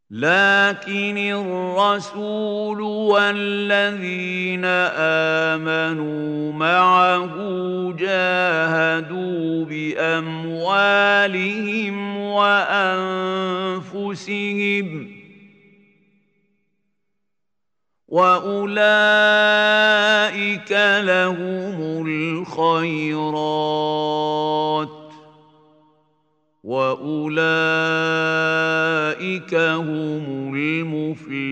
لكن الرسول والذين آمنوا معه جاهدوا بأموالهم وأنفسهم وأولئك لهم الخيرات وأولئك هم المفلحون